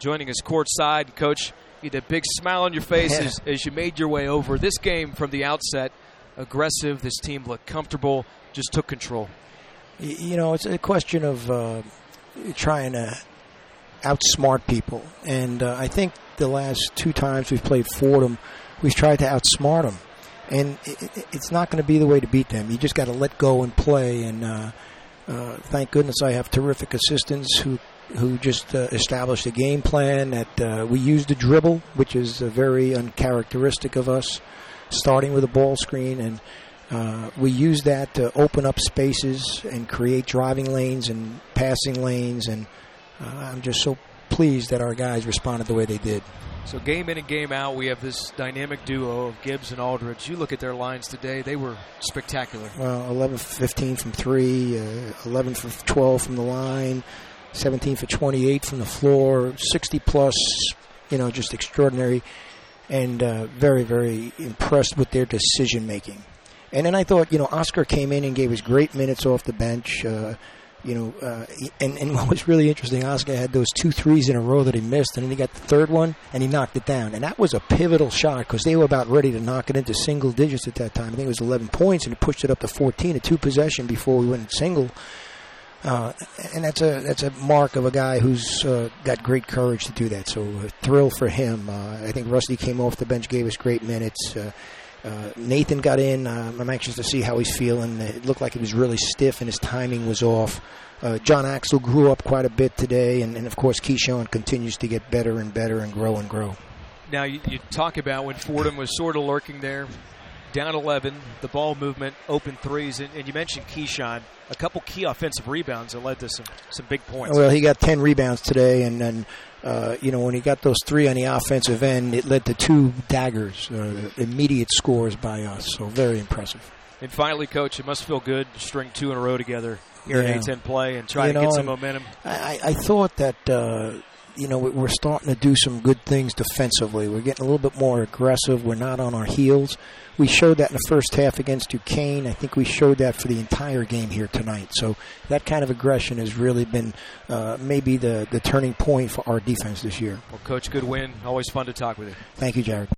joining us courtside. Coach, you had a big smile on your face as you made your way over. This game from the outset, aggressive. This team looked comfortable, just took control. You know, it's a question of trying to outsmart people. And I think the last 2 times we've played Fordham, we've tried to outsmart them. And it's not going to be the way to beat them. You just got to let go and play. And thank goodness I have terrific assistants who just established a game plan that we use the dribble, which is very uncharacteristic of us, starting with a ball screen. And we use that to open up spaces and create driving lanes and passing lanes. And I'm just so pleased that our guys responded the way they did. So game in and game out, we have this dynamic duo of Gibbs and Aldridge. You look at their lines today, they were spectacular. Well, 11 for 15 from 3, 11 for 12 from the line, 17 for 28 from the floor, 60-plus, just extraordinary, and very, very impressed with their decision-making. And then I thought, Oscar came in and gave us great minutes off the bench. And what was really interesting, Oscar had those 2 threes in a row that he missed, and then he got the third one, and he knocked it down. And that was a pivotal shot because they were about ready to knock it into single digits at that time. I think it was 11 points, and he pushed it up to 14, a 2-possession before we went single. And that's a mark of a guy who's got great courage to do that. So a thrill for him. I think Rusty came off the bench, gave us great minutes. Nathan got in. I'm anxious to see how he's feeling. It looked like he was really stiff and his timing was off. John Axel grew up quite a bit today, and of course Keyshawn continues to get better and better and grow and grow. Now you talk about when Fordham was sort of lurking there, down 11, the ball movement, open threes, and you mentioned Keyshawn, a couple key offensive rebounds that led to some big points. Well, he got 10 rebounds today, and then when he got those 3 on the offensive end, it led to 2 daggers, immediate scores by us. So very impressive. And finally, Coach, it must feel good to string 2 in a row together here in A-10 play and try to get some momentum. I thought that, we're starting to do some good things defensively. We're getting a little bit more aggressive. We're not on our heels. We showed that in the first half against Duquesne. I think we showed that for the entire game here tonight. So that kind of aggression has really been maybe the turning point for our defense this year. Well, Coach, good win. Always fun to talk with you. Thank you, Jared.